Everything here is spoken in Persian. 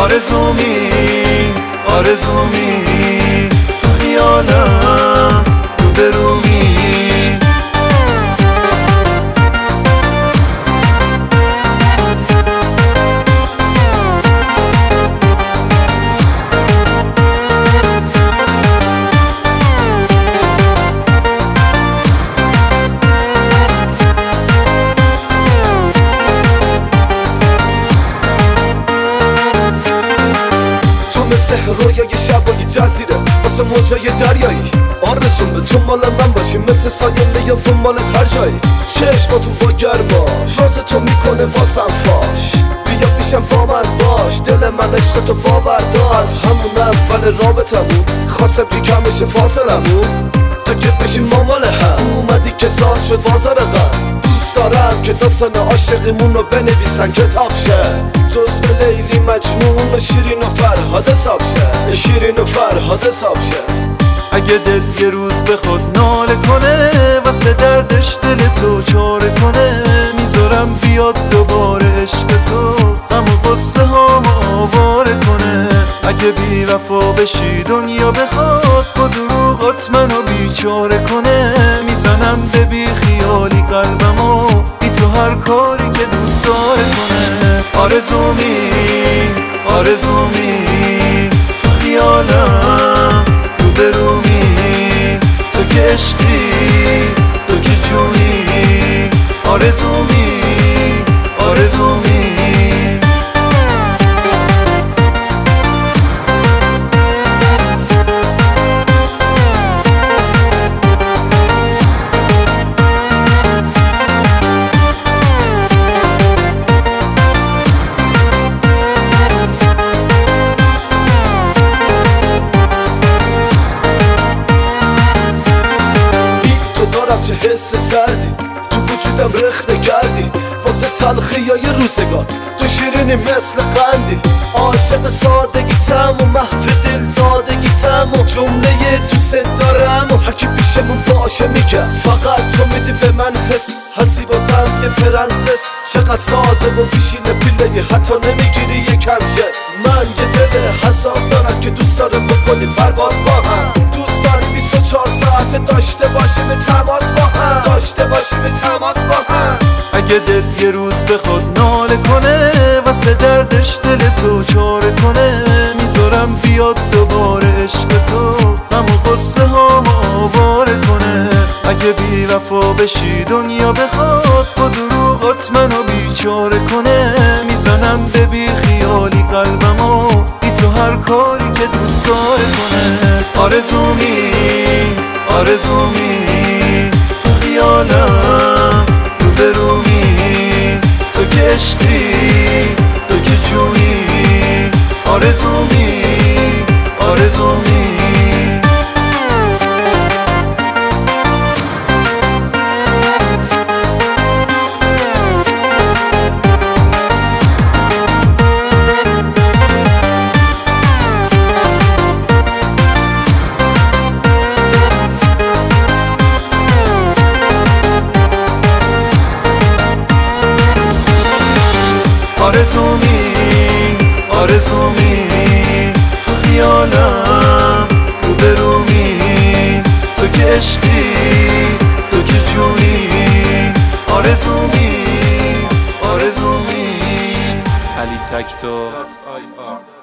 آرزومی تو خیالم روبرومی. مثل رویای شبای جزیره واسه موجای دریایی، آرزوم به تو مال من باشی، مثل سایه یا تو مالت هر جایی. چشماتون با گرماش راز تو میکنه واسم فاش، بیا پیشم با من باش، دل من عشق تو باور داشت. از همون اول رابطمون خواستم که کم بشه فاصلمون، تا که بشیم مامال هم اومدی که ساز شد بازار غم. دوست دارم که داستان عاشقیمون رو بنویسن کتاب شه، جزو لیلی مجنون و شیرین و فرهاد حساب شه، شیرین و فرهاد حساب شه. اگه دل یه روز بخواد ناله کنه واسه دردش دل تو چاره کنه، میذارم بیاد دوباره عشق تو غم و غصه هامو آواره کنه. اگه بی وفا بشی دنیا بخواد با دروغات منو بیچاره کنه، میزنم به بی خیالی قلبمو بی تو هر کاری که دوست داره کنه. آرزومی تو خیالم روبرومی، تو که عشقی تو که جونی. آرزومی چه حس سردی تو وجودم رخته کردی، واسه تلخیای روزگار تو شیرینی مثل قندی. عاشق سادگیتم و محو دل دادگیتم و جمله دوست دارم و هرکی پیشمون باشه میگم فقط تو میدی به من حس، هستی بازم یه پرنسس. چقدر ساده و پیشین پیله حتی نمیگیری یکم جس. من یه دل حساس دارم که دوست دارم بکنی پرواز با هم، دوست دارم 24 ساعت داشته باشیم تماس با هم، داشته باشیم تماس با هم. اگه دل یه روز بخواد ناله کنه واسه دردش دل تو چاره کنه، میذارم بیاد دوباره عشق تو غم و غصه هامو آواره کنه. اگه بی وفا بشی دنیا بخواد با دروغات منو بیچاره کنه، میزنم به بی خیالی قلبمو بی تو هر کاری که دوست داره کنه. آرزومی تو خیالم روبرومی، تو که عشقی تو که جونی. آرزومی تو خیالم روبرومی، تو که عشقی تو که جونی. آرزومی علی تکتا